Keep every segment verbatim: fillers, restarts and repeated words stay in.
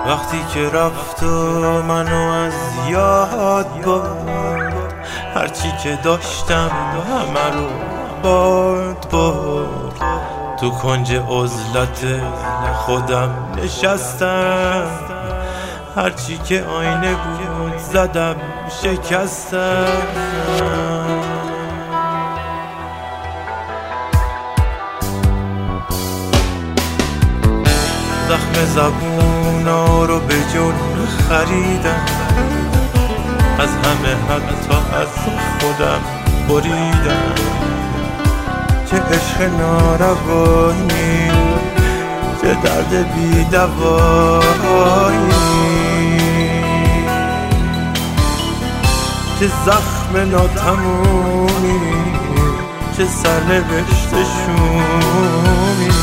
وقتی که رفت و منو از یاد برد، هرچی که داشتم همه رو باد برد. تو کنج عزلت خودم نشستم، هرچی که آینه بود زدم شکستم. زخم زبونا رو به جون خریدم، از همه حتی از خودم بریدم. چه عشق ناروایی، چه درد بی دوایی، چه زخم ناتمومی، چه سرنوشت شومی.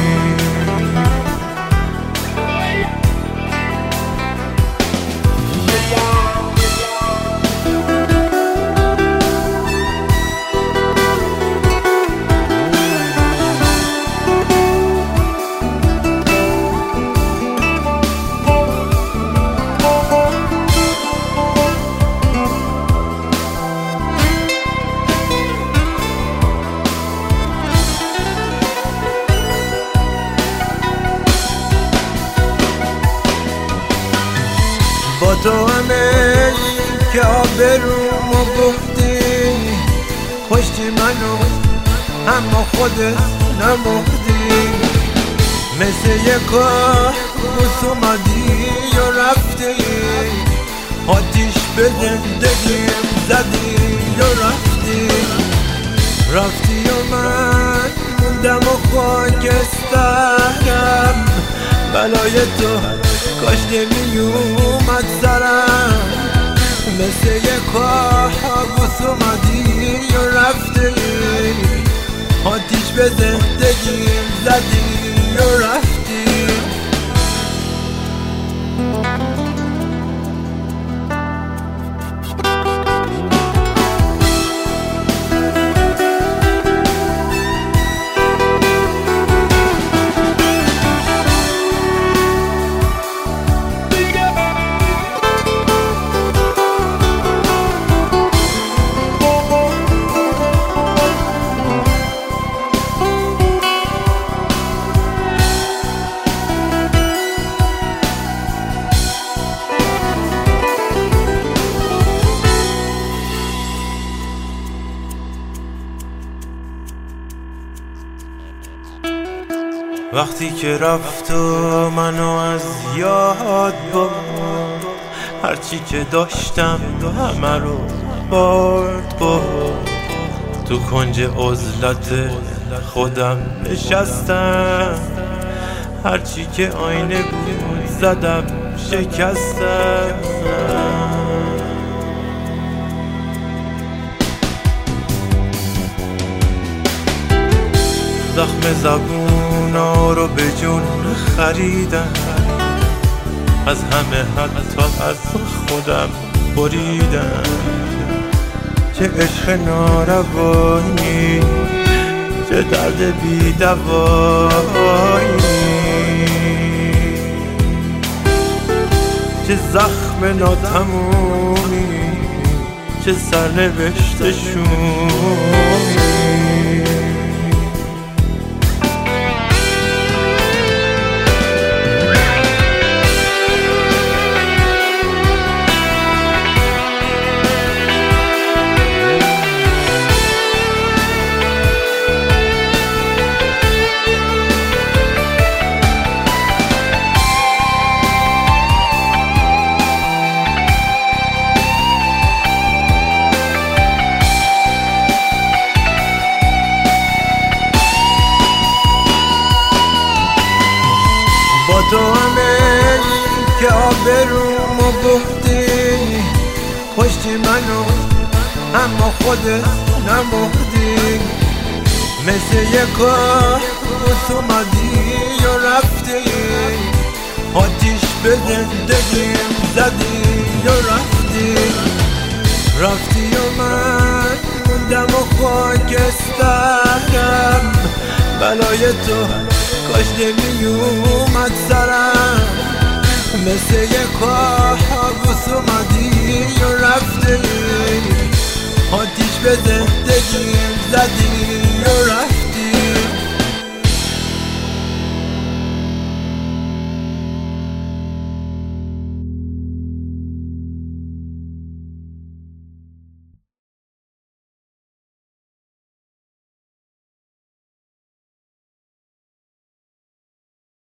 با تو همه که آبرومو بردی، کشتی منو اما خودت نمردی. مثل یک کابوس اومدی و رفتی، آتیش به زندگیم زدی و رفتی. رفتی و من موندم و خاکسترم، بلای تو کاش نمی اومد سرم. مثل یک کابوس اومدی و رفتی، آتیش به زندگیم زدی و رفتی. وقتی که رفت و منو از یاد برد، هرچی که داشتم همه رو باد برد. تو کنج عزلت خودم نشستم، هرچی که آینه بود زدم شکستم. زخم زبونا رو به جون خریدم، از همه حتی از خودم بریدم. چه عشق ناروایی، چه درد بی دوایی، چه زخم ناتمومی، چه سرنوشت شومی. با تو همه که آبرومو بردی، کشتی منو اما خودت نمردی. مثل یک کابوس اومدی و رفتی، آتیش به زندگیم زدی و رفتی. رفتی و من موندم و خاکسترم، بلای تو کاش نمی اومد سرم. مثل یک کابوس اومدی و رفتی، آتیش به زندگیم زدی و رفتی.